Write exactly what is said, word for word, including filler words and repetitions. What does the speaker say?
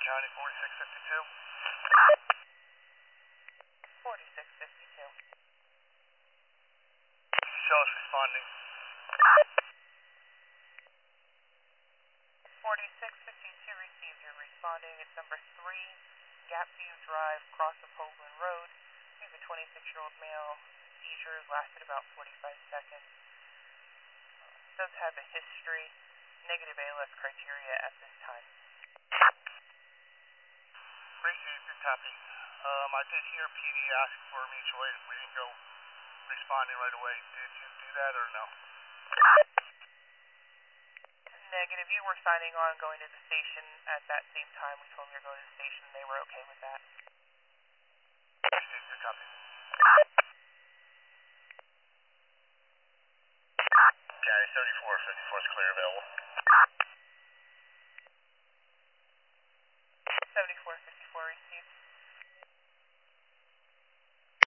County forty-six fifty-two. forty-six fifty-two. Shell's responding. forty-six fifty-two received. You're responding. It's number three, Gapview Drive, cross of Hoagland Road. We have a twenty-six-year-old male. Seizures lasted about forty-five seconds. Does have a history. Negative A L S criteria at this time. Received, good copy. Um, I did hear P D ask for mutual aid if we didn't go responding right away. Did you do that or no? Negative. You were signing on going to the station at that same time. We told them you were going to the station and they were okay with that. Received, good copy. County thirty-four fifty-four is clear available. seventy-four fifty-four received.